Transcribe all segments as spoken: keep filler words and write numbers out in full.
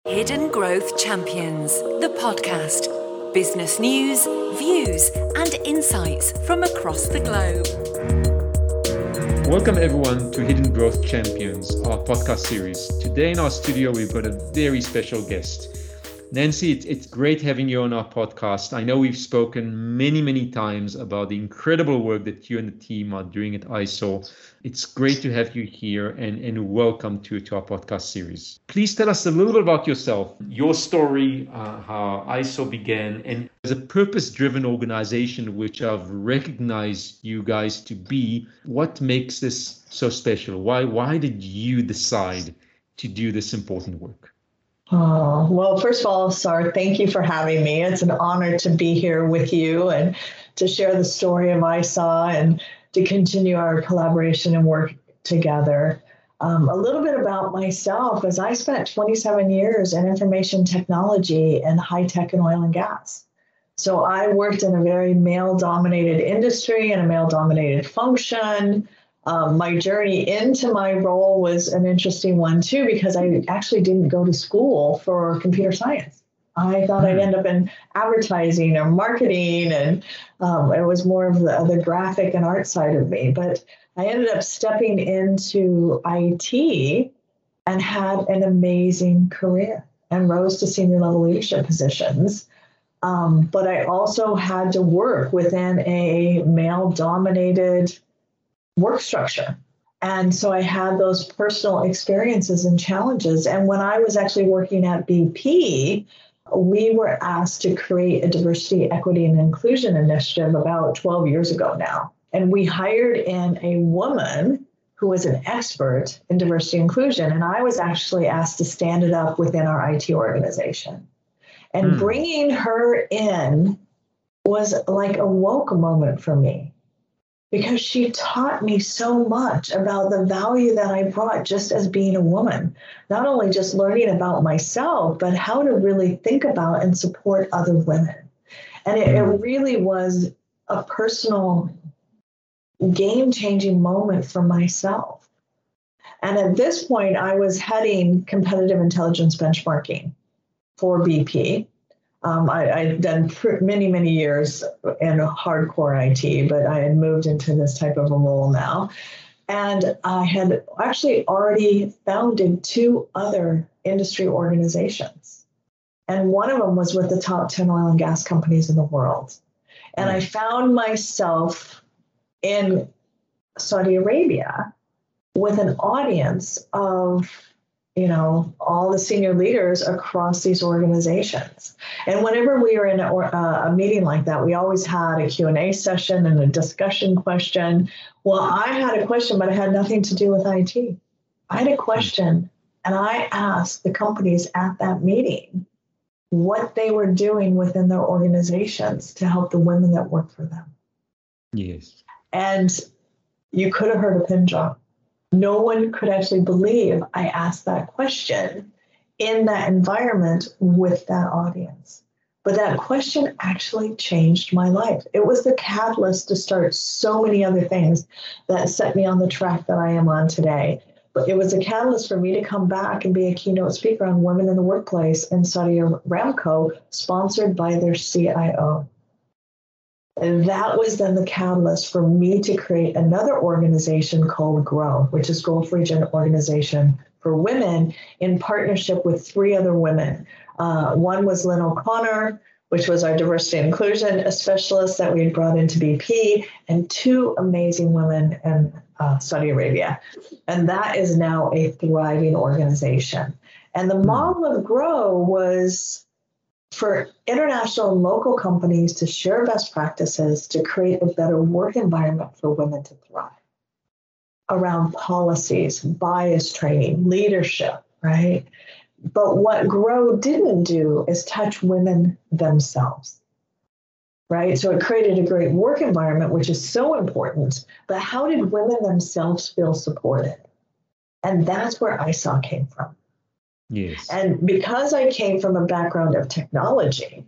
Hidden Growth Champions, the podcast. Business news, views, and insights from across the globe. Welcome everyone to Hidden Growth Champions, our podcast series. Today in our studio, we've got a very special guest. Nancy, it's, it's great having you on our podcast. I know we've spoken many, many times about the incredible work that you and the team are doing at I S O. It's great to have you here and, and welcome to, to our podcast series. Please tell us a little bit about yourself, your story, uh, how I S O began, and as a purpose-driven organization, which I've recognized you guys to be, what makes this so special? Why, why did you decide to do this important work? Oh, well, first of all, Sar, thank you for having me. It's an honor to be here with you and to share the story of I S O and to continue our collaboration and work together. Um, a little bit about myself is I spent twenty-seven years in information technology and high tech and oil and gas. So I worked in a very male-dominated industry and a male-dominated function. Um, my journey into my role was an interesting one too, because I actually didn't go to school for computer science. I thought I'd end up in advertising or marketing, and um, it was more of the, the graphic and art side of me. But I ended up stepping into I T and had an amazing career and rose to senior level leadership positions. Um, but I also had to work within a male-dominated work structure. And so I had those personal experiences and challenges. And when I was actually working at B P, we were asked to create a diversity, equity, and inclusion initiative about twelve years ago now. And we hired in a woman who was an expert in diversity inclusion. And I was actually asked to stand it up within our I T organization. And mm. bringing her in was like a woke moment for me, because she taught me so much about the value that I brought just as being a woman, not only just learning about myself, but how to really think about and support other women. And it, it really was a personal game-changing moment for myself. And at this point, I was heading competitive intelligence benchmarking for B P. Um, I, I'd done pr- many, many years in hardcore I T, but I had moved into this type of a role now. And I had actually already founded two other industry organizations. And one of them was with the top ten oil and gas companies in the world. And I found myself in Saudi Arabia with an audience of you know, all the senior leaders across these organizations. And whenever we were in a, uh, a meeting like that, we always had a Q and A session and a discussion question. Well, I had a question, but it had nothing to do with I T. I had a question, and I asked the companies at that meeting what they were doing within their organizations to help the women that work for them. Yes. And you could have heard a pin drop. No one could actually believe I asked that question in that environment with that audience. But that question actually changed my life. It was the catalyst to start so many other things that set me on the track that I am on today. But it was a catalyst for me to come back and be a keynote speaker on women in the workplace in Saudi Aramco, sponsored by their C I O. And that was then the catalyst for me to create another organization called GROW, which is Gulf Region Organization for Women, in partnership with three other women. Uh, one was Lynn O'Connor, which was our diversity and inclusion specialist that we had brought into B P, and two amazing women in uh, Saudi Arabia. And that is now a thriving organization. And the model of GROW was for international and local companies to share best practices to create a better work environment for women to thrive around policies, bias training, leadership, right? But what GROW didn't do is touch women themselves, right? So it created a great work environment, which is so important, but how did women themselves feel supported? And that's where I S O came from. Yes. And because I came from a background of technology,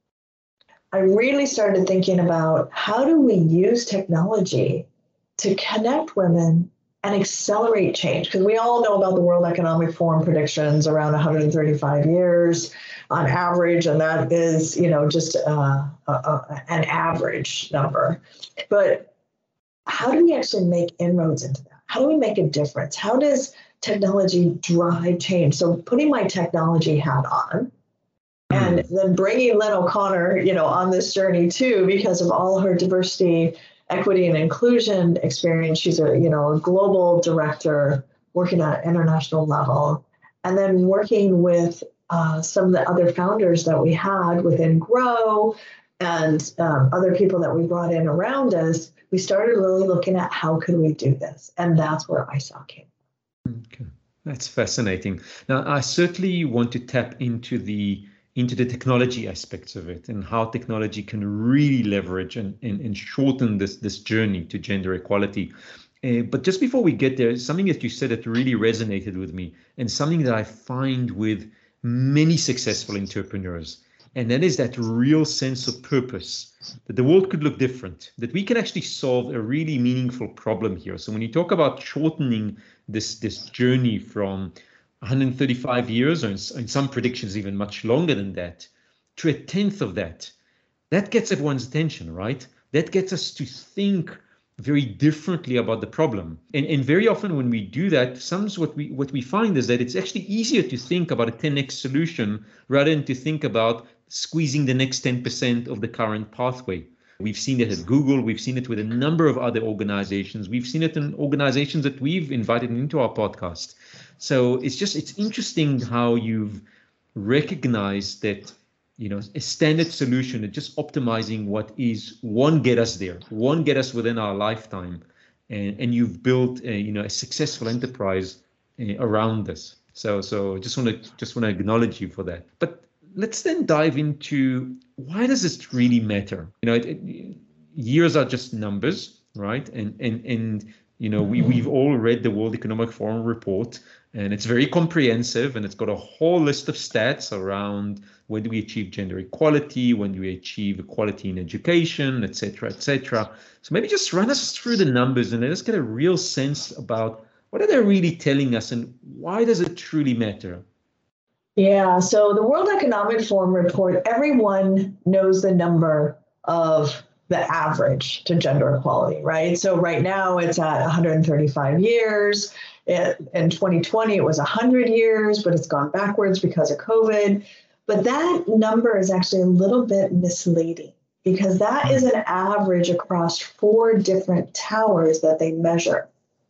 I really started thinking about how do we use technology to connect women and accelerate change. Because we all know about the World Economic Forum predictions around one hundred thirty-five years on average, and that is, you know, just uh, a, a, an average number. But how do we actually make inroads into that? How do we make a difference? How does technology drive change? So putting my technology hat on, and then bringing Lynn O'Connor, you know, on this journey too, because of all her diversity, equity, and inclusion experience. She's a, you know, a global director working at an international level, and then working with uh, some of the other founders that we had within Grow and um, other people that we brought in around us. We started really looking at how could we do this, and that's where I S A came from. Okay, that's fascinating. Now, I certainly want to tap into the into the technology aspects of it and how technology can really leverage and, and, and shorten this, this journey to gender equality. Uh, but just before we get there, something that you said that really resonated with me, and something that I find with many successful entrepreneurs, and that is that real sense of purpose, that the world could look different, that we can actually solve a really meaningful problem here. So when you talk about shortening this, this journey from one hundred thirty-five years, or in, in some predictions even much longer than that, to a tenth of that, that gets everyone's attention, right? That gets us to think very differently about the problem. And, and very often when we do that, sometimes what we what we find is that it's actually easier to think about a ten x solution rather than to think about squeezing the next ten percent of the current pathway. We've seen it at Google. We've seen it with a number of other organizations. We've seen it in organizations that we've invited into our podcast. So it's just, it's interesting how you've recognized that, you know, a standard solution is just optimizing what is one, get us there, one, get us within our lifetime. And, and you've built a, you know, a successful enterprise uh, around this. So, so just want to, just want to acknowledge you for that. But let's then dive into, why does this really matter? You know, it, it, years are just numbers, right? And, and, and, you know, we, we've all read the World Economic Forum report, and it's very comprehensive, and it's got a whole list of stats around when do we achieve gender equality, when do we achieve equality in education, et cetera, et cetera. So maybe just run us through the numbers and let us get a real sense about what are they really telling us and why does it truly matter? Yeah, so the World Economic Forum report, everyone knows the number of the average to gender equality, right? So right now it's at one hundred thirty-five years. It, in twenty twenty, it was one hundred years, but it's gone backwards because of COVID. But that number is actually a little bit misleading because that is an average across four different towers that they measure.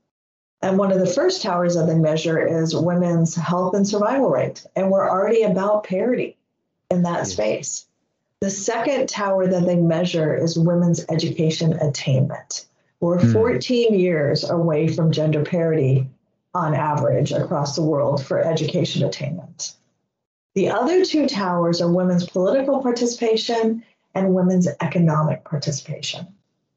And one of the first towers that they measure is women's health and survival rate. And we're already about parity in that yes. space. The second tower that they measure is women's education attainment. We're mm. fourteen years away from gender parity on average across the world for education attainment. The other two towers are women's political participation and women's economic participation.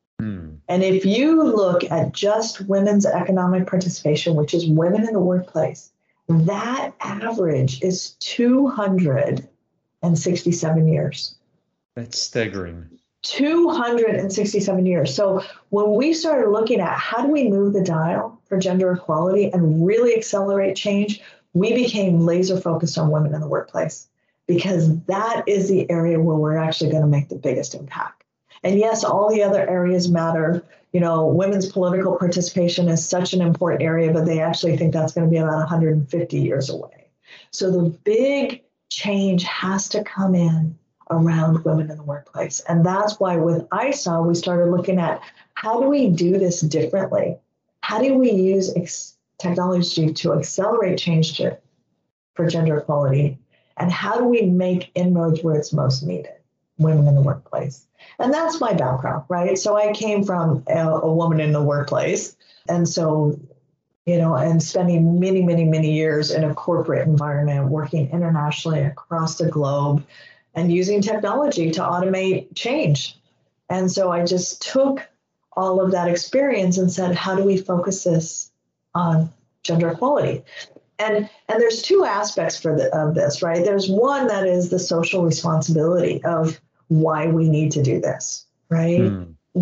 Mm. And if you look at just women's economic participation, which is women in the workplace, that average is two hundred sixty-seven years. That's staggering. two hundred sixty-seven years. So when we started looking at how do we move the dial for gender equality and really accelerate change, we became laser focused on women in the workplace because that is the area where we're actually going to make the biggest impact. And yes, all the other areas matter. You know, women's political participation is such an important area, but they actually think that's going to be about one hundred fifty years away. So the big change has to come in around women in the workplace. And that's why with I S A, we started looking at how do we do this differently? How do we use ex- technology to accelerate change to, for gender equality? And how do we make inroads where it's most needed? Women in the workplace. And that's my background, right? So I came from a, a woman in the workplace. And so, you know, and spending many, many, many years in a corporate environment, working internationally across the globe, and using technology to automate change. And so I just took all of that experience and said, how do we focus this on gender equality? And, and there's two aspects for the, of this, right? There's one that is the social responsibility of why we need to do this, right? Mm.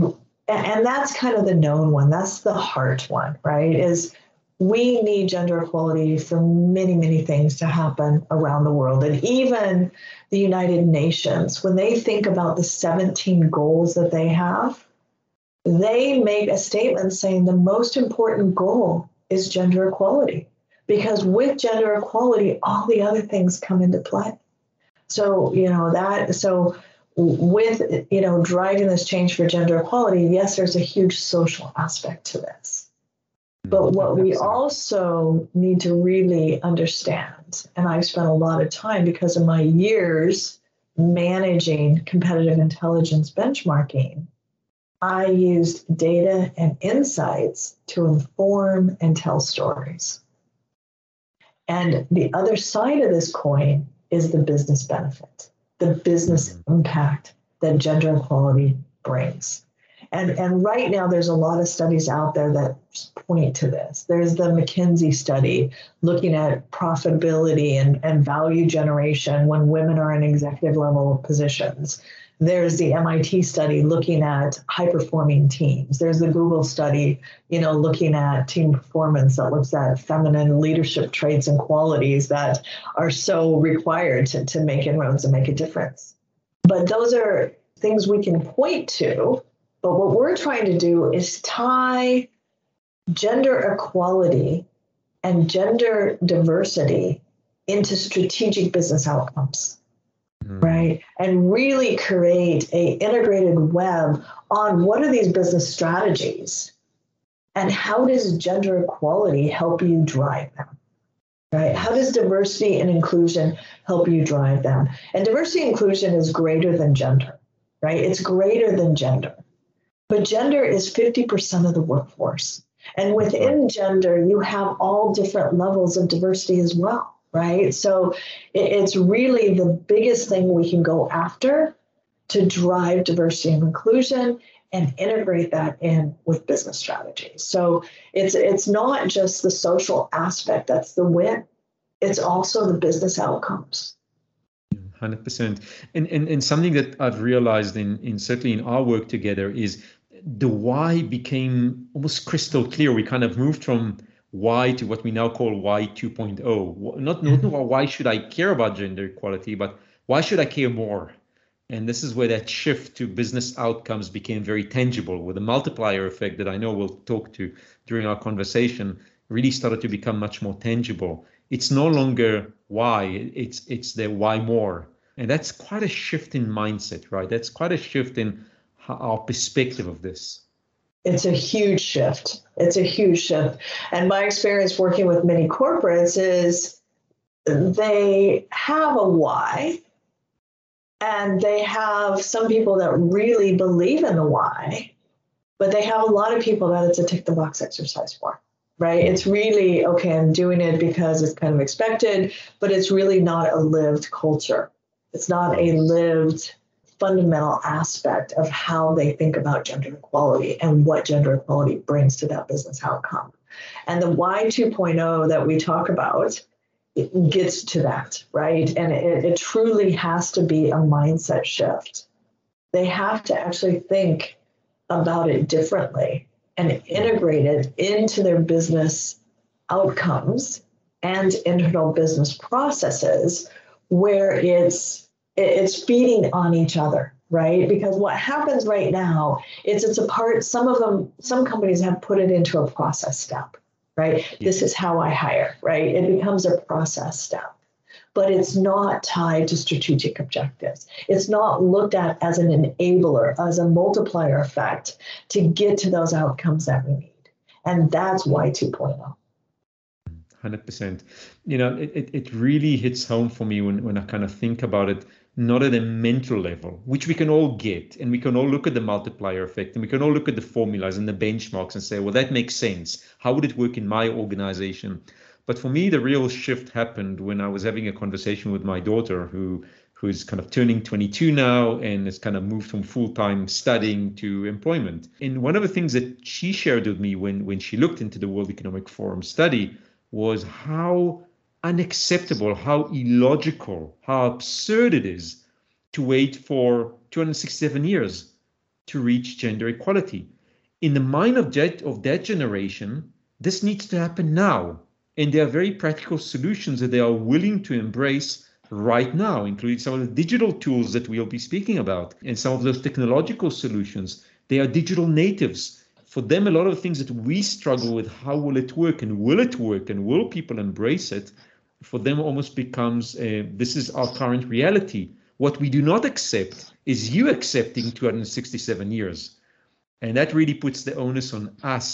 and, and that's kind of the known one. That's the heart one, right? Is we need gender equality for many, many things to happen around the world. And even the United Nations, when they think about the seventeen goals that they have, they make a statement saying the most important goal is gender equality, because with gender equality, all the other things come into play. So, you know, that, so with, you know, driving this change for gender equality, yes, there's a huge social aspect to this. But what we also need to really understand, and I've spent a lot of time because of my years managing competitive intelligence benchmarking, I used data and insights to inform and tell stories. And the other side of this coin is the business benefit, the business impact that gender equality brings. And, and right now, there's a lot of studies out there that point to this. There's the McKinsey study looking at profitability and, and value generation when women are in executive level positions. There's the M I T study looking at high-performing teams. There's the Google study, you know, looking at team performance that looks at feminine leadership traits and qualities that are so required to, to make inroads and make a difference. But those are things we can point to. But what we're trying to do is tie gender equality and gender diversity into strategic business outcomes, mm. right? And really create a integrated web on what are these business strategies and how does gender equality help you drive them, right? How does diversity and inclusion help you drive them? And diversity and inclusion is greater than gender, right? It's greater than gender. But gender is fifty percent of the workforce. And within gender, you have all different levels of diversity as well, right? So it's really the biggest thing we can go after to drive diversity and inclusion and integrate that in with business strategies. So it's it's not just the social aspect that's the win. It's also the business outcomes. one hundred percent. And, and, and something that I've realized in, in certainly in our work together is the why became almost crystal clear. We kind of moved from why to what we now call why two point oh. Not, not why should I care about gender equality, but why should I care more? And this is where that shift to business outcomes became very tangible, with a multiplier effect that I know we'll talk to during our conversation really started to become much more tangible. It's no longer why, it's it's the why more. And that's quite a shift in mindset, right? That's quite a shift in our perspective of this. It's a huge shift. It's a huge shift. And my experience working with many corporates is they have a why, and they have some people that really believe in the why, but they have a lot of people that it's a tick the box exercise for. Right? It's really, okay, I'm doing it because it's kind of expected, but it's really not a lived culture. It's not a lived fundamental aspect of how they think about gender equality and what gender equality brings to that business outcome. And the why two point oh that we talk about, it gets to that, right? And it, it truly has to be a mindset shift. They have to actually think about it differently and integrate it into their business outcomes and internal business processes where it's it's feeding on each other, right? Because what happens right now is it's a part, some of them, some companies have put it into a process step, right? Yeah. This is how I hire, right? It becomes a process step, but it's not tied to strategic objectives. It's not looked at as an enabler, as a multiplier effect to get to those outcomes that we need. And that's why two point oh. one hundred percent. You know, it, it, it really hits home for me when, when I kind of think about it, not at a mental level, which we can all get, and we can all look at the multiplier effect, and we can all look at the formulas and the benchmarks and say, well, that makes sense. How would it work in my organization? But for me, the real shift happened when I was having a conversation with my daughter, who who's kind of turning twenty-two now and has kind of moved from full-time studying to employment. And one of the things that she shared with me when, when she looked into the World Economic Forum study was how unacceptable, how illogical, how absurd it is to wait for two hundred sixty-seven years to reach gender equality. in the mind of that, of that generation, this needs to happen now. And there are very practical solutions that they are willing to embrace right now, including some of the digital tools that we'll be speaking about and some of those technological solutions. They are digital natives. For them, a lot of the things that we struggle with, how will it work and will it work and will people embrace it, for them almost becomes, uh, this is our current reality. What we do not accept is you accepting two hundred sixty-seven years. And that really puts the onus on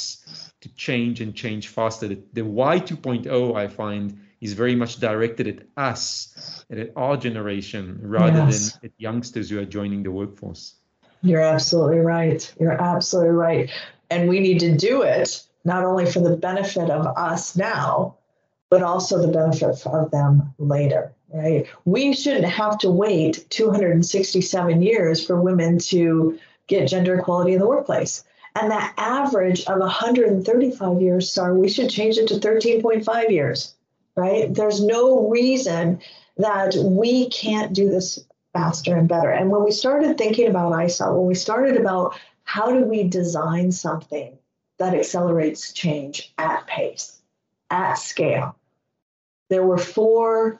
us to change and change faster. The, the Y two point oh, I find, is very much directed at us, at our generation, rather yes. than at youngsters who are joining the workforce. You're absolutely right. You're absolutely right. And we need to do it not only for the benefit of us now, but also the benefit of them later, right? We shouldn't have to wait two hundred sixty-seven years for women to get gender equality in the workplace. And that average of one hundred thirty-five years, sorry, we should change it to thirteen point five years, right? There's no reason that we can't do this faster and better. And when we started thinking about I S A, when we started about how do we design something that accelerates change at pace, at scale, there were four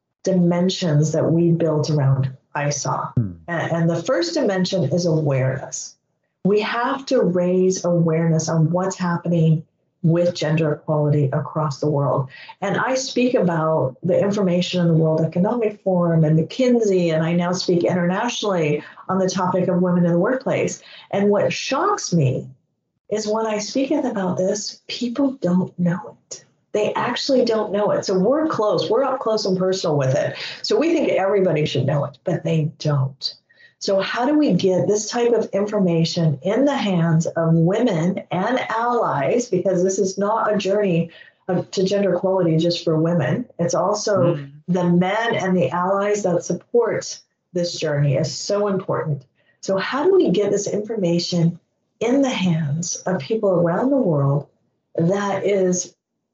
dimensions that we built around I S A. Hmm. And, and the first dimension is awareness. We have to raise awareness on what's happening with gender equality across the world. And I speak about the information in the World Economic Forum and McKinsey, and I now speak internationally on the topic of women in the workplace. And what shocks me is when I speak about this, people don't know it. They actually don't know it. So we're close, we're up close and personal with it. So we think everybody should know it, but they don't. So how do we get this type of information in the hands of women and allies? Because this is not a journey of, to gender equality just for women. It's also mm. the men and the allies that support this journey is so important. So how do we get this information in the hands of people around the world that is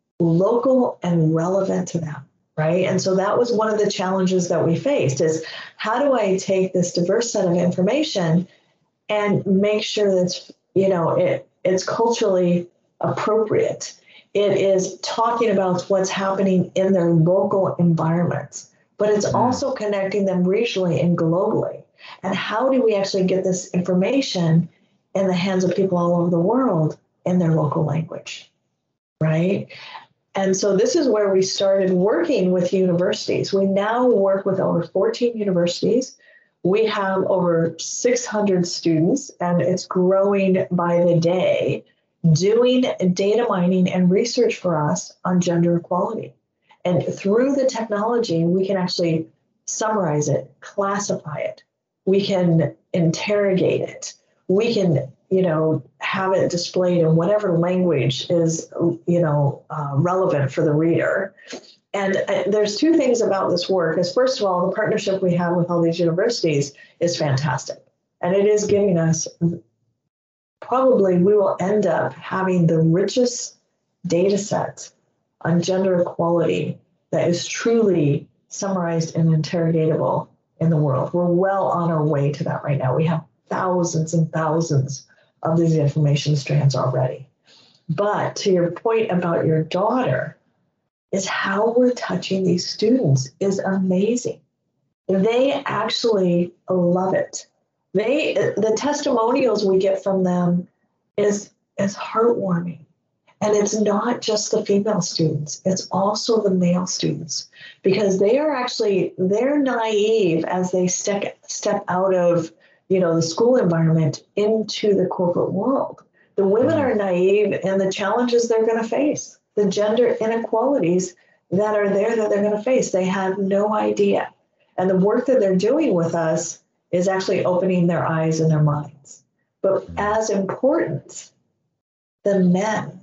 local and relevant to them? Right. And so that was one of the challenges that we faced is how do I take this diverse set of information and make sure that's, you know, it it's culturally appropriate. It is talking about what's happening in their local environments, but it's also connecting them regionally and globally. And how do we actually get this information in the hands of people all over the world in their local language? Right. And so this is where we started working with universities. We now work with over fourteen universities. We have over six hundred students, and it's growing by the day, doing data mining and research for us on gender equality. And through the technology, we can actually summarize it, classify it. We can interrogate it. We can you know, have it displayed in whatever language is, you know, uh, relevant for the reader. And uh, there's two things about this work. Is first of all, the partnership we have with all these universities is fantastic. And it is giving us, probably we will end up having the richest data set on gender equality that is truly summarized and interrogatable in the world. We're well on our way to that right now. We have thousands and thousands of these information strands already. But to your point about your daughter, is how we're touching these students is amazing. They actually love it. They, the testimonials we get from them is, is heartwarming. And it's not just the female students, it's also the male students, because they are actually, they're naive as they step, step out of you know, the school environment into the corporate world. The women are naive in the challenges they're going to face, the gender inequalities that are there that they're going to face. They have no idea. And the work that they're doing with us is actually opening their eyes and their minds. But as important, the men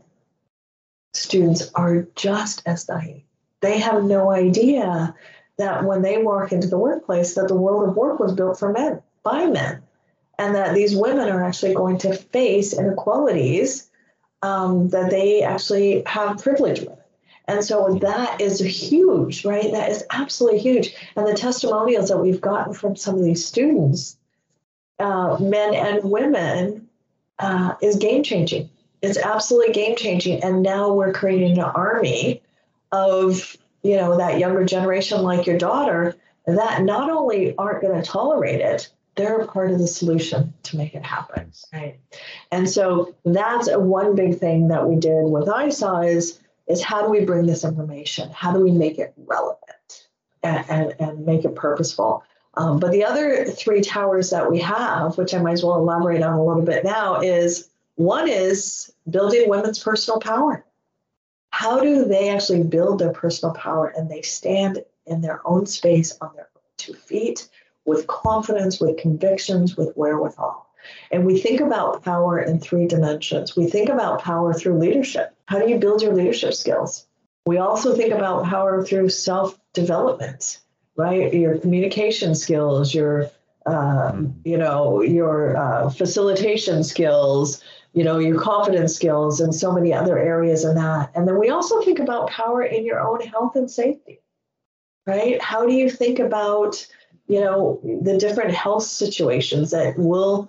students are just as naive. They have no idea that when they walk into the workplace, that the world of work was built for men, by men, and that these women are actually going to face inequalities um, that they actually have privilege with. And so that is huge, right? That is absolutely huge. And the testimonials that we've gotten from some of these students, uh, men and women, uh, is game changing. It's absolutely game changing. And now we're creating an army of, you know, that younger generation like your daughter that not only aren't going to tolerate it, they're a part of the solution to make it happen, right? And so that's a one big thing that we did with I S A is, is how do we bring this information? How do we make it relevant and, and, and make it purposeful? Um, but the other three towers that we have, which I might as well elaborate on a little bit now, is one is building women's personal power. How do they actually build their personal power and they stand in their own space on their own two feet with confidence, with convictions, with wherewithal? And we think about power in three dimensions. We think about power through leadership. How do you build your leadership skills? We also think about power through self-development, right? Your communication skills, your, uh, you know, your uh, facilitation skills, you know, your confidence skills, and so many other areas in that. And then we also think about power in your own health and safety, right? How do you think about, you know, the different health situations that will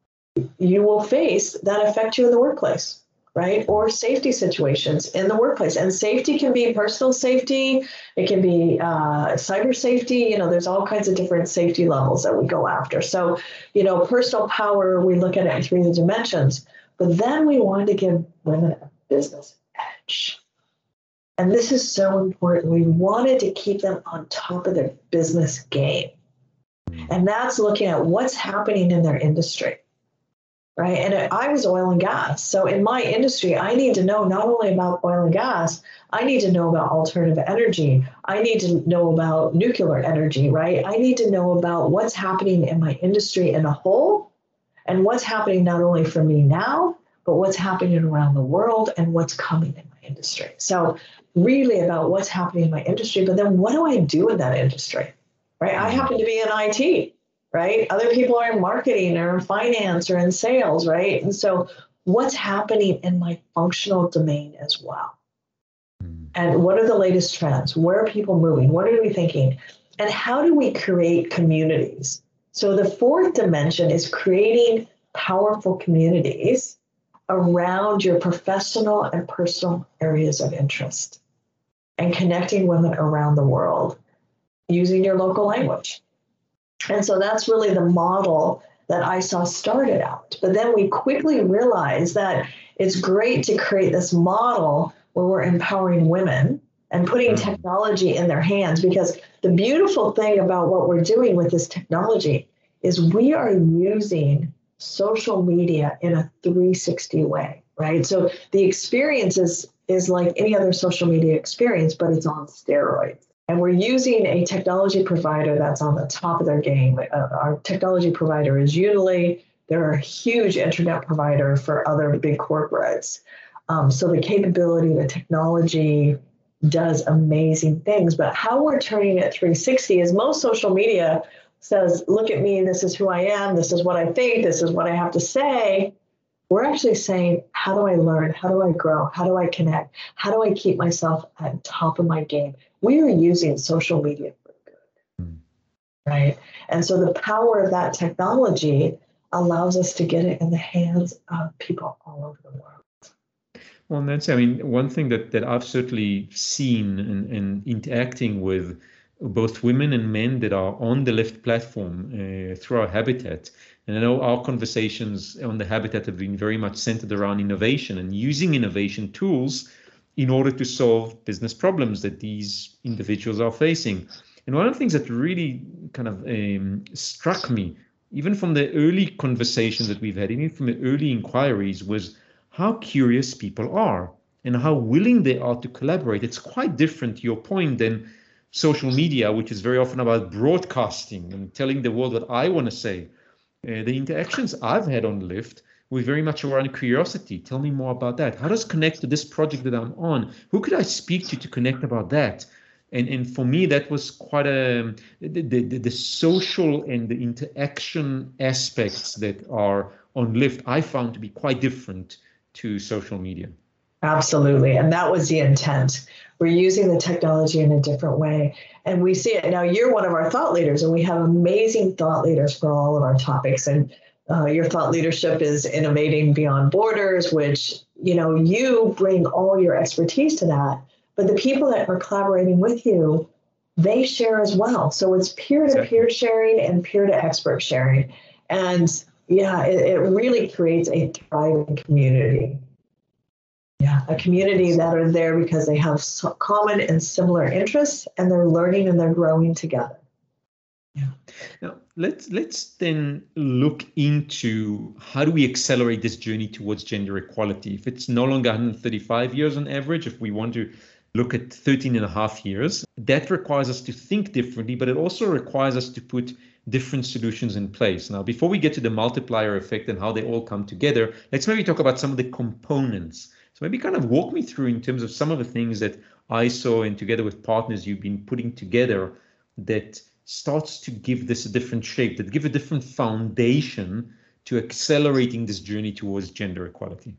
you will face that affect you in the workplace, right? Or safety situations in the workplace. And safety can be personal safety. It can be uh, cyber safety. You know, there's all kinds of different safety levels that we go after. So, you know, personal power, we look at it in three dimensions. But then we wanted to give women a business edge. And this is so important. We wanted to keep them on top of their business game. And that's looking at what's happening in their industry. Right. And I was oil and gas. So in my industry, I need to know not only about oil and gas, I need to know about alternative energy. I need to know about nuclear energy, right? I need to know about what's happening in my industry in a whole and what's happening not only for me now, but what's happening around the world and what's coming in my industry. So really about what's happening in my industry, but then what do I do in that industry, right? I happen to be in I T. Right? Other people are in marketing or in finance or in sales, right? And so what's happening in my functional domain as well? And what are the latest trends? Where are people moving? What are we thinking? And how do we create communities? So the fourth dimension is creating powerful communities around your professional and personal areas of interest and connecting women around the world using your local language. And so that's really the model that I S A started out. But then we quickly realized that it's great to create this model where we're empowering women and putting technology in their hands, because the beautiful thing about what we're doing with this technology is we are using social media in a three sixty way, right? So the experience is, is like any other social media experience, but it's on steroids. And we're using a technology provider that's on the top of their game. Uh, our technology provider is Unily. They're a huge internet provider for other big corporates. Um, so the capability, the technology does amazing things. But how we're turning it three sixty is most social media says, look at me, this is who I am, this is what I think, this is what I have to say. We're actually saying, how do I learn? How do I grow? How do I connect? How do I keep myself at top of my game? We are using social media for good, right? And so the power of that technology allows us to get it in the hands of people all over the world. Well, Nancy, I mean, one thing that, that I've certainly seen and, and interacting with both women and men that are on the Lift platform uh, through our Habitat. And I know our conversations on the Habitat have been very much centered around innovation and using innovation tools in order to solve business problems that these individuals are facing. And one of the things that really kind of um, struck me, even from the early conversations that we've had, even from the early inquiries, was how curious people are and how willing they are to collaborate. It's quite different, to your point, than social media, which is very often about broadcasting and telling the world what I want to say. Uh, the interactions I've had on Lift were very much around curiosity. Tell me more about that. How does it connect to this project that I'm on? Who could I speak to to connect about that? And and for me, that was quite a the, the, the social and the interaction aspects that are on Lift, I found to be quite different to social media. Absolutely. And that was the intent. We're using the technology in a different way. And we see it. Now, you're one of our thought leaders, and we have amazing thought leaders for all of our topics. And uh, your thought leadership is innovating beyond borders, which, you know, you bring all your expertise to that, but the people that are collaborating with you, they share as well. So it's peer-to-peer exactly. sharing and peer-to-expert sharing. And yeah, it, it really creates a thriving community. Yeah, a community that are there because they have so common and similar interests, and they're learning and they're growing together. Yeah. Now let's let's then look into how do we accelerate this journey towards gender equality. If it's no longer one hundred thirty-five years on average, if we want to look at thirteen and a half years, that requires us to think differently, but it also requires us to put different solutions in place. Now, before we get to the multiplier effect and how they all come together, let's maybe talk about some of the components. So maybe kind of walk me through in terms of some of the things that I saw and together with partners you've been putting together that starts to give this a different shape, that give a different foundation to accelerating this journey towards gender equality.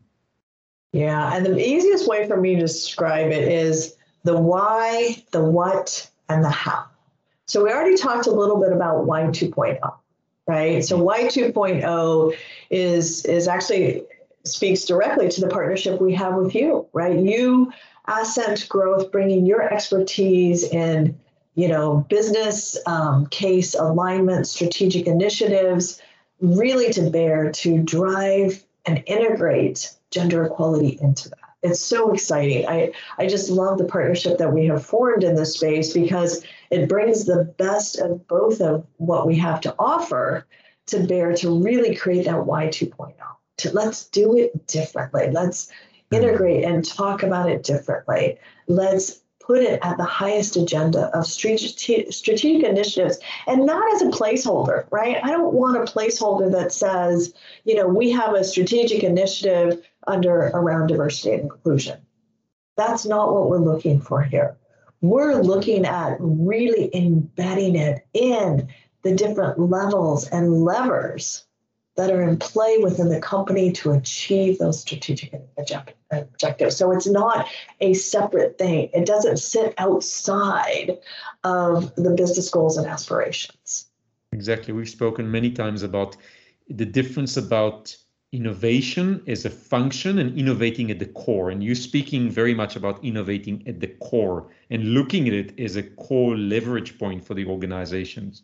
Yeah, and the easiest way for me to describe it is the why, the what, and the how. So we already talked a little bit about Y two point oh, right? So Y two point oh is, is actually speaks directly to the partnership we have with you, right? You, Ascent Growth, bringing your expertise in, you know, business um, case alignment, strategic initiatives, really to bear to drive and integrate gender equality into that. It's so exciting. I, I just love the partnership that we have formed in this space because it brings the best of both of what we have to offer to bear to really create that Y two point oh. To, let's do it differently. Let's integrate and talk about it differently. Let's put it at the highest agenda of strategic, strategic initiatives and not as a placeholder, right? I don't want a placeholder that says, you know, we have a strategic initiative under around diversity and inclusion. That's not what we're looking for here. We're looking at really embedding it in the different levels and levers that are in play within the company to achieve those strategic objectives. So it's not a separate thing. It doesn't sit outside of the business goals and aspirations. Exactly. We've spoken many times about the difference about innovation as a function and innovating at the core. And you're speaking very much about innovating at the core and looking at it as a core leverage point for the organizations.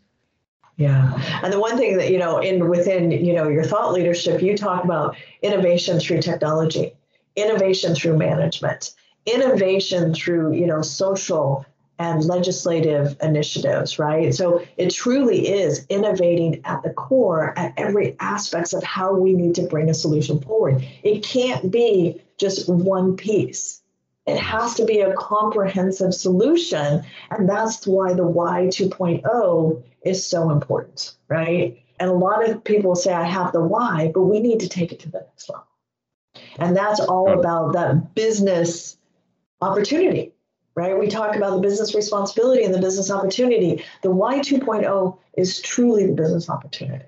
Yeah. And the one thing that, you know, in within, you know, your thought leadership, you talk about innovation through technology, innovation through management, innovation through, you know, social and legislative initiatives, right? So it truly is innovating at the core at every aspect of how we need to bring a solution forward. It can't be just one piece. It has to be a comprehensive solution. And that's why the Y two point oh is so important, right? And a lot of people say, I have the why, but we need to take it to the next level. And that's all about that business opportunity, right? We talk about the business responsibility and the business opportunity. The Y two point oh is truly the business opportunity,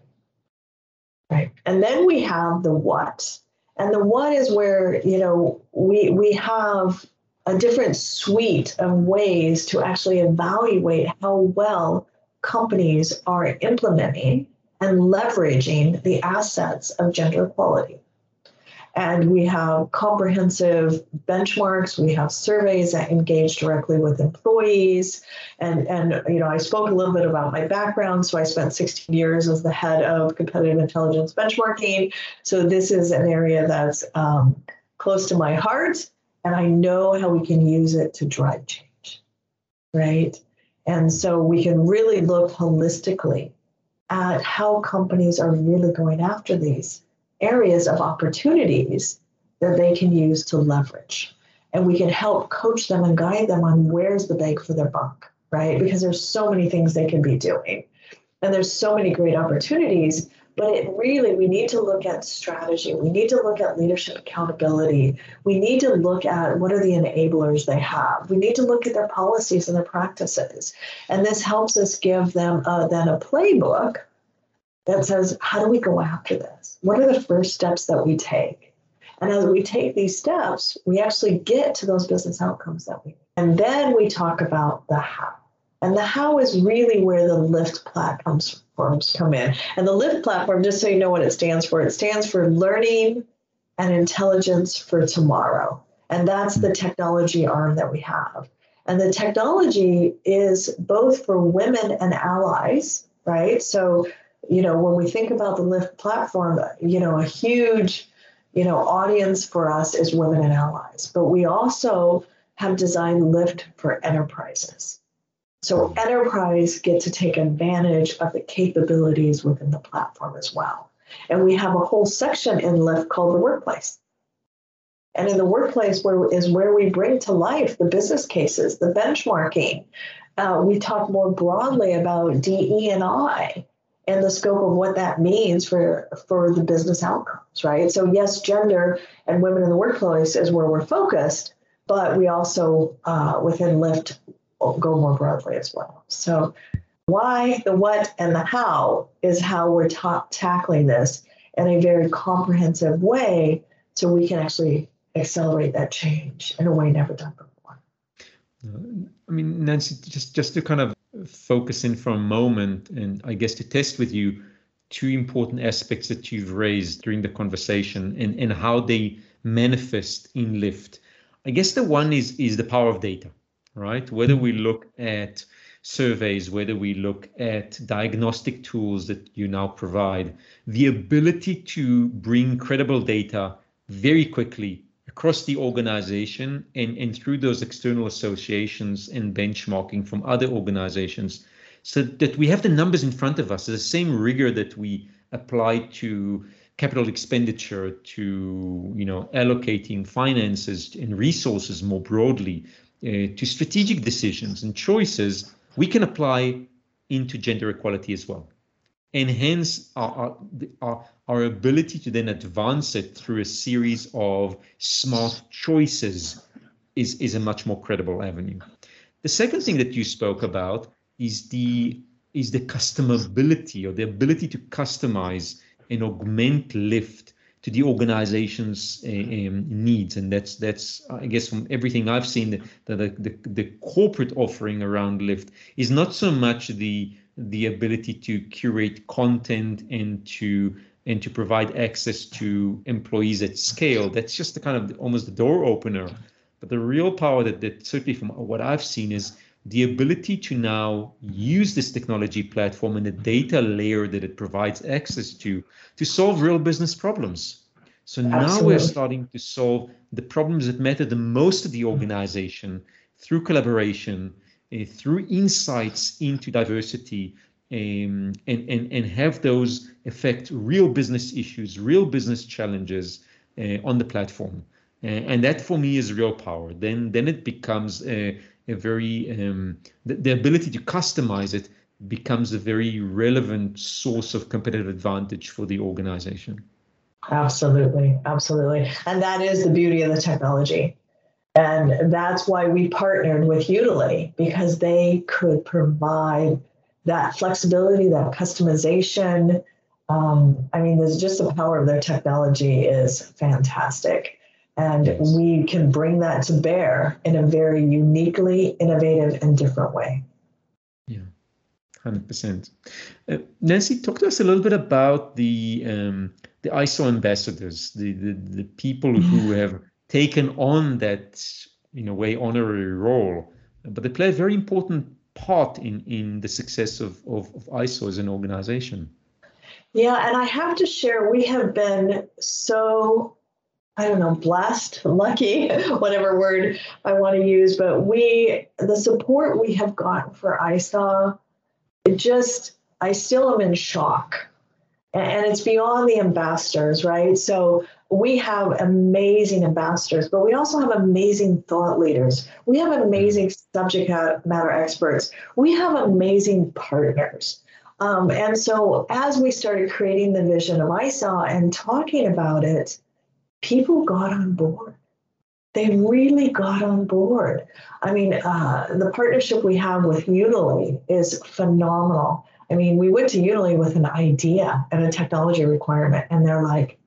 right? And then we have the what. And the what is where, you know, we we have a different suite of ways to actually evaluate how well companies are implementing and leveraging the assets of gender equality. And we have comprehensive benchmarks. We have surveys that engage directly with employees. And, and you know, I spoke a little bit about my background. So I spent sixteen years as the head of competitive intelligence benchmarking. So this is an area that's um, close to my heart. And I know how we can use it to drive change, right? And so we can really look holistically at how companies are really going after these areas of opportunities that they can use to leverage. And we can help coach them and guide them on where's the bang for their buck, right? Because there's so many things they can be doing. And there's so many great opportunities, but it really, we need to look at strategy. We need to look at leadership accountability. We need to look at what are the enablers they have. We need to look at their policies and their practices. And this helps us give them uh, then a playbook that says, how do we go after this? What are the first steps that we take? And as we take these steps, we actually get to those business outcomes that we need. And then we talk about the how. And the how is really where the lift platform comes, platforms come in. And the LIFT platform, just so you know what it stands for, it stands for Learning and Intelligence for Tomorrow. And that's the technology arm that we have. And the technology is both for women and allies, right? So, you know, when we think about the LIFT platform, you know, a huge, you know, audience for us is women and allies. But we also have designed LIFT for enterprises. So enterprise get to take advantage of the capabilities within the platform as well. And we have a whole section in LIFT called the workplace. And in the workplace where is where we bring to life the business cases, the benchmarking. Uh, we talk more broadly about D E and I and the scope of what that means for, for the business outcomes, right? So yes, gender and women in the workplace is where we're focused, but we also, uh, within LIFT, go more broadly as well. So why, the what, and the how is how we're ta- tackling this in a very comprehensive way so we can actually accelerate that change in a way never done before. Uh, I mean, Nancy, just, just to kind of focus in for a moment and I guess to test with you two important aspects that you've raised during the conversation and, and how they manifest in LIFT. I guess the one is, is the power of data, right? Whether we look at surveys, whether we look at diagnostic tools that you now provide, the ability to bring credible data very quickly across the organization and, and through those external associations and benchmarking from other organizations so that we have the numbers in front of us, the same rigor that we apply to capital expenditure, to you know allocating finances and resources more broadly, uh, to strategic decisions and choices, we can apply into gender equality as well. And hence our, our, our ability to then advance it through a series of smart choices is, is a much more credible avenue. The second thing that you spoke about is the, is the customability or the ability to customize and augment LIFT to the organization's uh, um, needs. And that's, that's I guess, from everything I've seen, the, the, the, the corporate offering around LIFT is not so much the the ability to curate content and to and to provide access to employees at scale. That's just the kind of almost the door opener. But the real power that, that certainly from what I've seen is the ability to now use this technology platform and the data layer that it provides access to to solve real business problems. So now Absolutely. We're starting to solve the problems that matter the most to the organization through collaboration, Uh, through insights into diversity, um, and, and, and have those affect real business issues, real business challenges uh, on the platform. Uh, and that for me is real power. Then, then it becomes a, a very, um, the, the ability to customize it becomes a very relevant source of competitive advantage for the organization. Absolutely, absolutely. And that is the beauty of the technology. And that's why we partnered with Udily, because they could provide that flexibility, that customization. Um, I mean, there's just the power of their technology is fantastic. And Yes. we can bring that to bear in a very uniquely innovative and different way. Yeah, one hundred percent. Uh, Nancy, talk to us a little bit about the um, the I S O ambassadors, the, the, the people who have taken on that, in a way, honorary role, but they play a very important part in, in the success of, of, of I S O as an organization. Yeah, and I have to share, we have been so, I don't know, blessed, lucky, whatever word I want to use, but we, the support we have gotten for I S O, it just, I still am in shock. And it's beyond the ambassadors, right? So we have amazing ambassadors, but we also have amazing thought leaders. We have amazing subject matter experts. We have amazing partners. Um, and so as we started creating the vision of I S O and talking about it, people got on board. They really got on board. I mean, uh, the partnership we have with Udily is phenomenal. I mean, we went to Udily with an idea and a technology requirement, and they're like,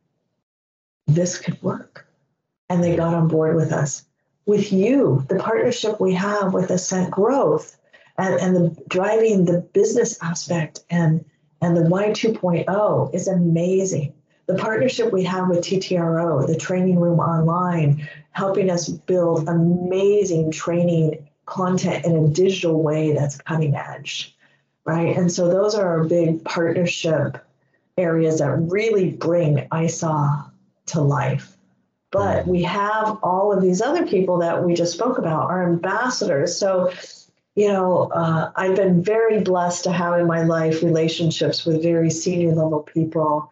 this could work. And they got on board with us. With you, the partnership we have with Ascent Growth and, and the driving the business aspect and, And the Y two point oh is amazing. The partnership we have with T T R O, the Training Room Online, helping us build amazing training content in a digital way that's cutting edge, right? And so those are our big partnership areas that really bring I S A to life. But we have all of these other people that we just spoke about, our ambassadors. So, you know, uh, I've been very blessed to have in my life relationships with very senior level people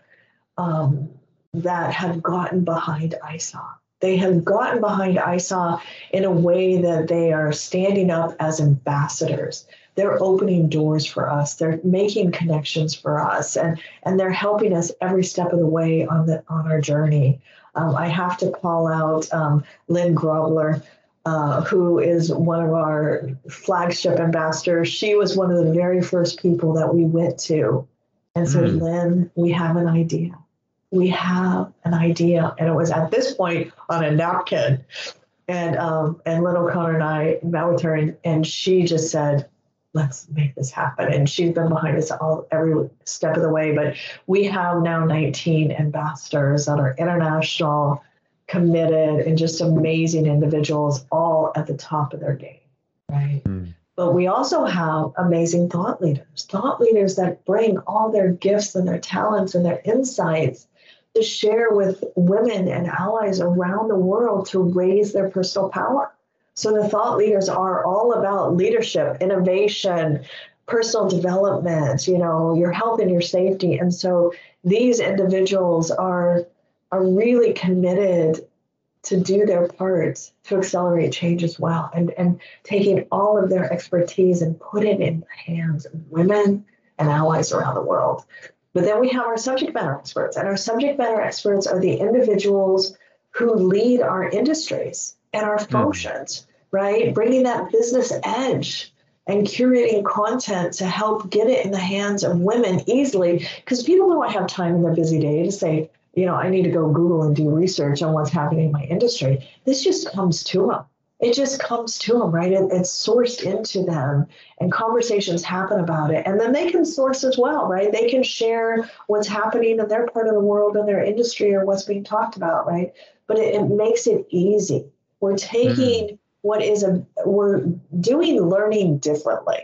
um, that have gotten behind I S A. They have gotten behind I S A in a way that they are standing up as ambassadors. They're opening doors for us. They're making connections for us, and, and they're helping us every step of the way on the on our journey. Um, I have to call out um, Lynn Grobler, uh, who is one of our flagship ambassadors. She was one of the very first people that we went to and said, mm. Lynn, we have an idea. We have an idea. And it was at this point on a napkin. And um, and Lynn O'Connor and I met with her, and, and she just said, let's make this happen. And she's been behind us all every step of the way. But we have now nineteen ambassadors that are international, committed, and just amazing individuals, all at the top of their game, right? Mm. But we also have amazing thought leaders, thought leaders that bring all their gifts and their talents and their insights to share with women and allies around the world to raise their personal power. So the thought leaders are all about leadership, innovation, personal development, you know, your health and your safety. And so these individuals are, are really committed to do their part to accelerate change as well, and, and taking all of their expertise and put it in the hands of women and allies around the world. But then we have our subject matter experts, and our subject matter experts are the individuals who lead our industries and our functions, mm-hmm. right? Bringing that business edge and curating content to help get it in the hands of women easily, because people don't have time in their busy day to say, you know, I need to go Google and do research on what's happening in my industry. This just comes to them. It just comes to them, right? It, it's sourced into them, and conversations happen about it. And then they can source as well, right? They can share what's happening in their part of the world, in their industry, or what's being talked about, right? But it, it makes it easy. We're taking mm-hmm. what is a, we're doing learning differently,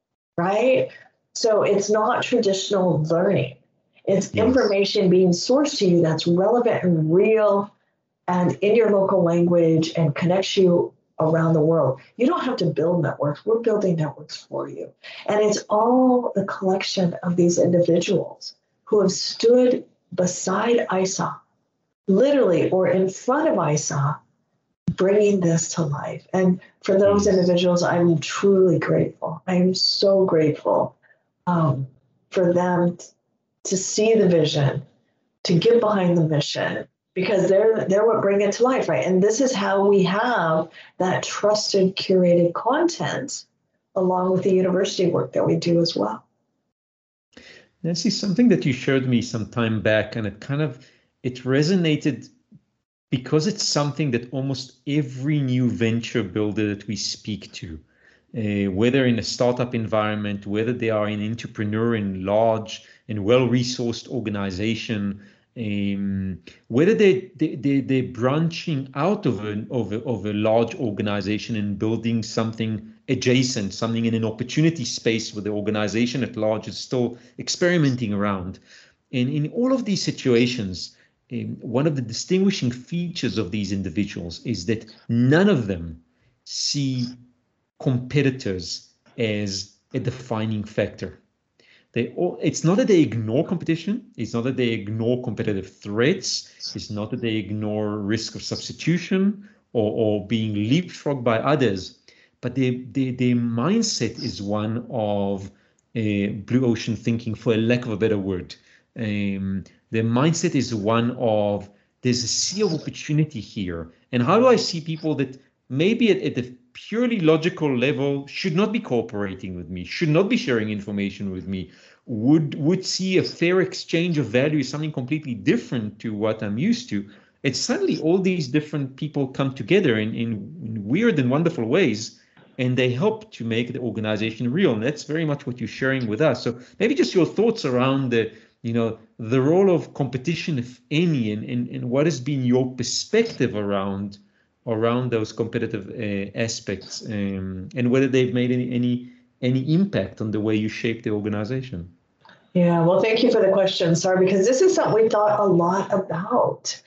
right? So it's not traditional learning. It's yes. information being sourced to you that's relevant and real and in your local language and connects you around the world. You don't have to build networks. We're building networks for you. And it's all the collection of these individuals who have stood beside I S A, literally, or in front of I S A, bringing this to life. And for those individuals, I'm truly grateful. I'm so grateful um, for them t- to see the vision, to get behind the mission, because they're they're what bring it to life, right? And this is how we have that trusted, curated content along with the university work that we do as well. Nancy, something that you showed me some time back, and it kind of, it resonated because it's something that almost every new venture builder that we speak to, uh, whether in a startup environment, whether they are an entrepreneur in large and well-resourced organization, um, whether they, they, they, they're branching out of a, of, a, of a large organization and building something adjacent, something in an opportunity space where the organization at large is still experimenting around. And in all of these situations, um, one of the distinguishing features of these individuals is that none of them see competitors as a defining factor. They all, it's not that they ignore competition. It's not that they ignore competitive threats. It's not that they ignore risk of substitution or, or being leapfrogged by others. But they, they, their mindset is one of uh, blue ocean thinking, for a lack of a better word. Um, their mindset is one of, there's a sea of opportunity here. And how do I see people that maybe at, at the purely logical level should not be cooperating with me, should not be sharing information with me, would would see a fair exchange of value as something completely different to what I'm used to. It's suddenly all these different people come together in, in weird and wonderful ways, and they help to make the organization real. And that's very much what you're sharing with us. So maybe just your thoughts around the, you know, the role of competition, if any, and, and, and what has been your perspective around around those competitive uh, aspects, um, and whether they've made any, any any impact on the way you shape the organization. Yeah, well, thank you for the question, Sar, because this is something we thought a lot about.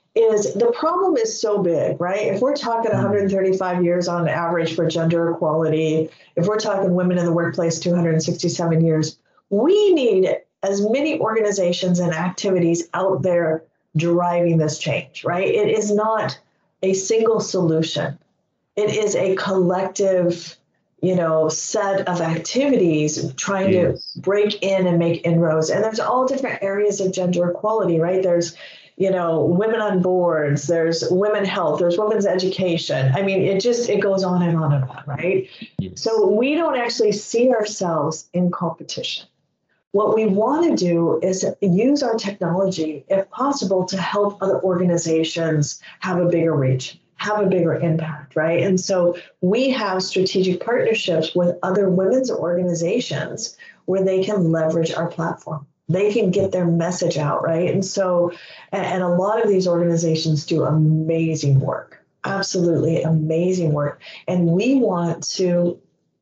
Is the problem is so big, right? If we're talking one hundred thirty-five years on average for gender equality, if we're talking women in the workplace two hundred sixty-seven years, we need as many organizations and activities out there driving this change, right? It is not a single solution. It is a collective, you know, set of activities trying yes. to break in and make inroads. And there's all different areas of gender equality, right? There's, you know, women on boards, there's women health, there's women's education. I mean, it just, it goes on and on and on, right? Yes. So we don't actually see ourselves in competition. What we want to do is use our technology, if possible, to help other organizations have a bigger reach, have a bigger impact, right? And so we have strategic partnerships with other women's organizations where they can leverage our platform. They can get their message out, right? And so, and a lot of these organizations do amazing work, absolutely amazing work. And we want to,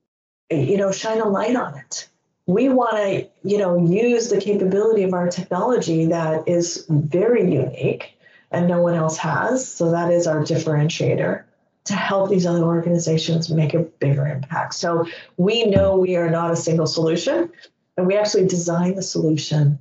you know, shine a light on it. We want to, you know, use the capability of our technology that is very unique and no one else has. So that is our differentiator to help these other organizations make a bigger impact. So we know we are not a single solution, and we actually design the solution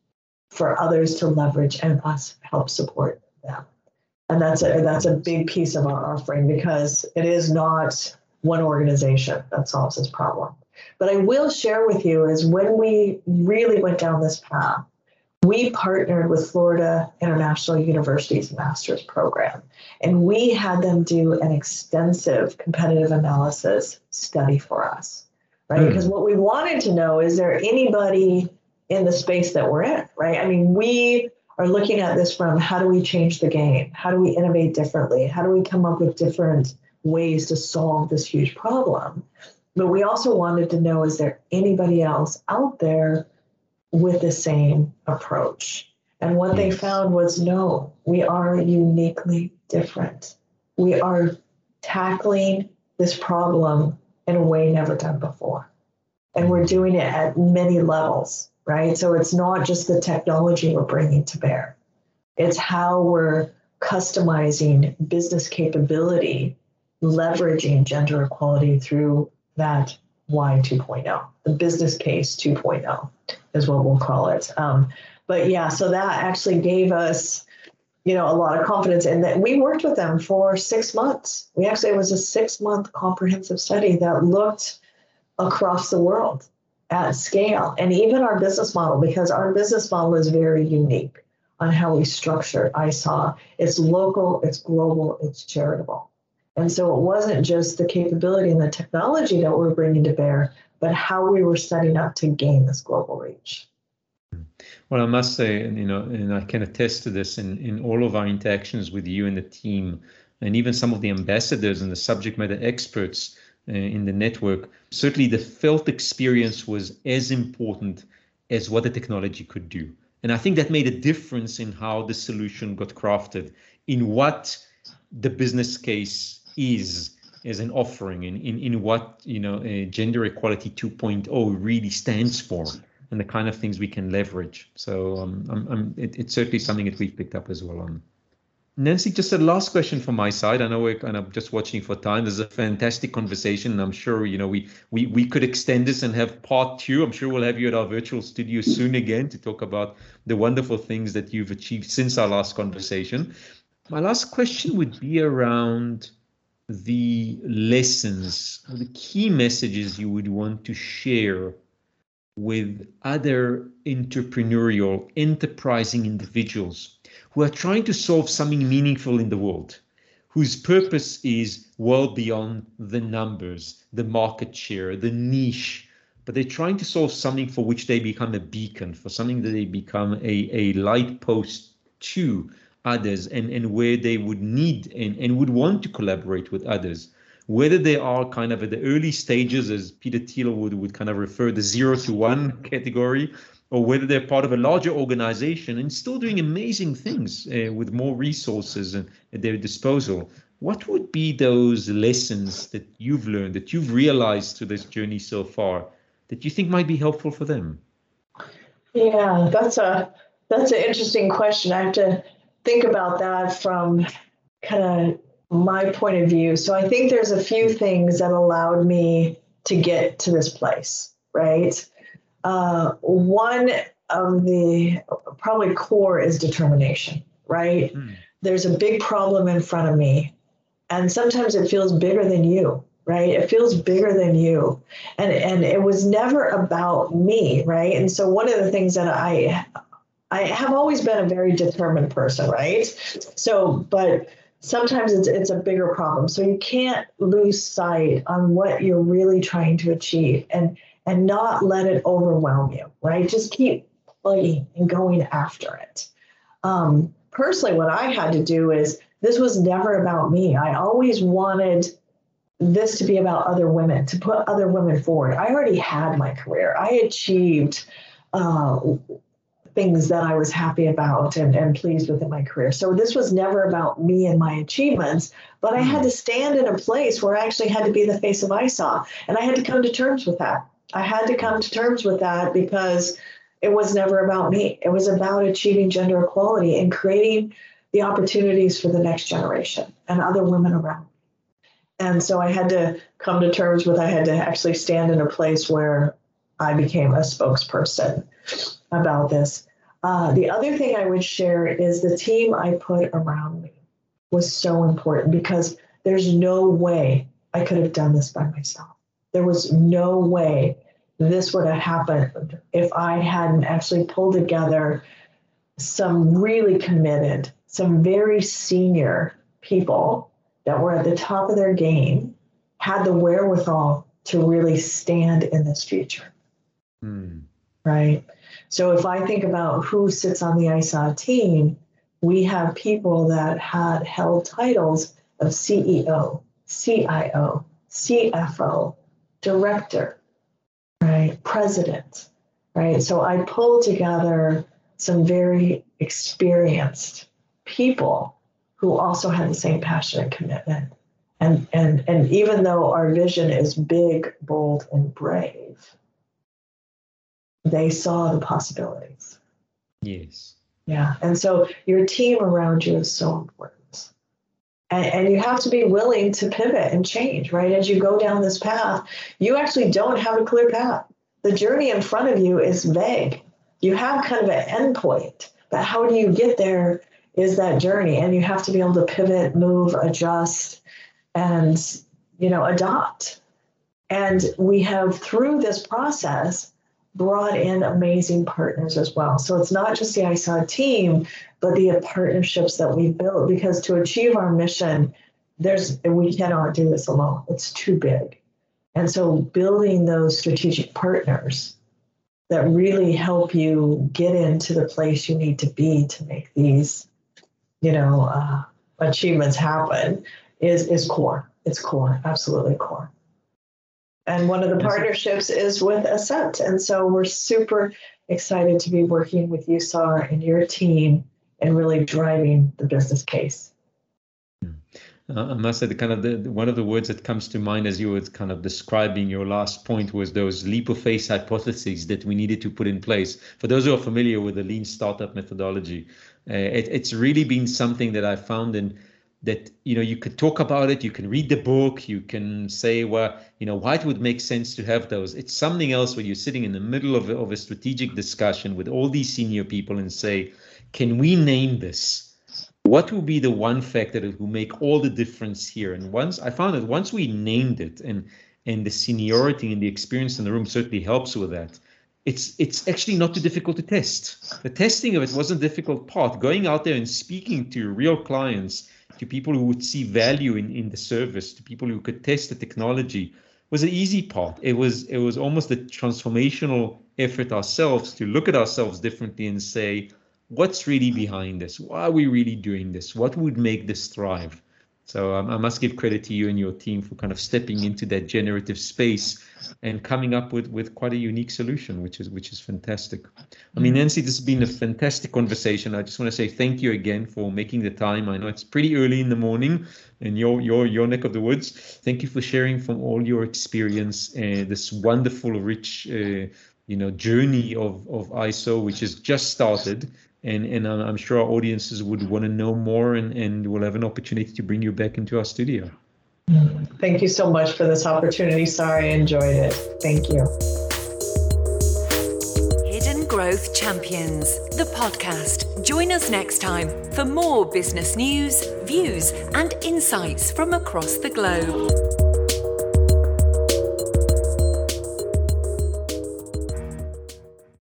for others to leverage and us help support them. And that's a, that's a big piece of our offering, because it is not one organization that solves this problem. But I will share with you is when we really went down this path, we partnered with Florida International University's master's program, and we had them do an extensive competitive analysis study for us, right? Mm. Because what we wanted to know, is there anybody in the space that we're in, right? I mean, we are looking at this from how do we change the game? How do we innovate differently? How do we come up with different ways to solve this huge problem? But we also wanted to know, is there anybody else out there with the same approach? And what they found was, no, we are uniquely different. We are tackling this problem in a way never done before. And we're doing it at many levels, right? So it's not just the technology we're bringing to bear. It's how we're customizing business capability, leveraging gender equality through that Y two point oh, the business case two point oh is what we'll call it. Um, but yeah, so that actually gave us, you know, a lot of confidence in that. We worked with them for six months. We actually, it was a six month comprehensive study that looked across the world at scale, and even our business model, because our business model is very unique on how we structure I S A. It's local, it's global, it's charitable. And so it wasn't just the capability and the technology that we're bringing to bear, but how we were setting up to gain this global reach. Well, I must say, and you know, and I can attest to this in, in all of our interactions with you and the team, and even some of the ambassadors and the subject matter experts uh, in the network, certainly the felt experience was as important as what the technology could do. And I think that made a difference in how the solution got crafted, in what the business case is as an offering, in, in, in what, you know, uh, gender equality two point oh really stands for, and the kind of things we can leverage. So um, I'm, I'm, it, it's certainly something that we've picked up as well on. Nancy, just a last question from my side. I know we're kind of just watching for time. This is a fantastic conversation, and I'm sure, you know, we, we, we could extend this and have part two. I'm sure we'll have you at our virtual studio soon again to talk about the wonderful things that you've achieved since our last conversation. My last question would be around the lessons, the key messages you would want to share with other entrepreneurial, enterprising individuals who are trying to solve something meaningful in the world, whose purpose is well beyond the numbers, the market share, the niche, but they're trying to solve something for which they become a beacon, for something that they become a, a light post to others, and, and where they would need and, and would want to collaborate with others. whether they are kind of at the early stages, as Peter Thiel would, would kind of refer the zero to one category, or whether they're part of a larger organization and still doing amazing things uh, with more resources and, at their disposal. What would be those lessons that you've learned, that you've realized through this journey so far, that you think might be helpful for them? Yeah, that's a that's an interesting question. I have to think about that from kind of my point of view. So I think there's a few things that allowed me to get to this place, right? Uh, one of the probably core is determination, right? Mm. There's a big problem in front of me, and sometimes it feels bigger than you, right? It feels bigger than you. And, and it was never about me, right? And so one of the things that I, I have always been a very determined person, right? So, but sometimes it's, it's a bigger problem. So you can't lose sight on what you're really trying to achieve and, and not let it overwhelm you, right? Just keep plugging and going after it. Um, personally, what I had to do is, this was never about me. I always wanted this to be about other women, to put other women forward. I already had my career. I achieved uh, things that I was happy about and, and pleased with in my career. So this was never about me and my achievements, but I had to stand in a place where I actually had to be the face of I S A, and I had to come to terms with that. I had to come to terms with that because it was never about me. It was about achieving gender equality and creating the opportunities for the next generation and other women around. And so I had to come to terms with, I had to actually stand in a place where I became a spokesperson about this. Uh, the other thing I would share is the team I put around me was so important, because there's no way I could have done this by myself. There was no way this would have happened if I hadn't actually pulled together some really committed, some very senior people that were at the top of their game, had the wherewithal to really stand in this future. Mm. Right? So if I think about who sits on the I S A team, we have people that had held titles of C E O, C I O, C F O, director, right? President, right? So I pulled together some very experienced people who also had the same passion and commitment. And, and, and even though our vision is big, bold, and brave, they saw the possibilities. Yes. Yeah. And so your team around you is so important. And, and you have to be willing to pivot and change, right? As you go down this path, you actually don't have a clear path. The journey in front of you is vague. You have kind of an end point, but how do you get there is that journey. And you have to be able to pivot, move, adjust, and, you know, adopt. And we have, through this process, brought in amazing partners as well. So it's not just the I S A team, but the partnerships that we built, because to achieve our mission, there's we cannot do this alone. It's too big. And so building those strategic partners that really help you get into the place you need to be to make these, you know, uh, achievements happen is, is core. It's core, absolutely core. And one of the partnerships is with Ascent. And so we're super excited to be working with you, Sar, and your team and really driving the business case. Uh, I must say, the kind of the, one of the words that comes to mind as you were kind of describing your last point was those leap of faith hypotheses that we needed to put in place. For those who are familiar with the lean startup methodology, uh, it, it's really been something that I found in that, you know, you could talk about it, you can read the book, you can say, well, you know, why it would make sense to have those. It's something else when you're sitting in the middle of, of a strategic discussion with all these senior people and say, can we name this? What will be the one factor that will make all the difference here? And once I found that once we named it, and and the seniority and the experience in the room certainly helps with that, it's it's actually not too difficult to test. The testing of it wasn't the difficult part. Going out there and speaking to real clients, to people who would see value in, in the service, to people who could test the technology, was the easy part. It was it was almost a transformational effort ourselves to look at ourselves differently and say, what's really behind this? Why are we really doing this? What would make this thrive? So um, I must give credit to you and your team for kind of stepping into that generative space and coming up with, with quite a unique solution, which is which is fantastic. I mean, Nancy, this has been a fantastic conversation. I just want to say thank you again for making the time. I know it's pretty early in the morning in your your your neck of the woods. Thank you for sharing from all your experience and this wonderful, rich, uh, you know, journey of of I S O, which has just started. And, and I'm sure our audiences would want to know more, and, and we'll have an opportunity to bring you back into our studio. Thank you so much for this opportunity. Sorry, I enjoyed it. Thank you. Hidden Growth Champions, the podcast. Join us next time for more business news, views, and insights from across the globe.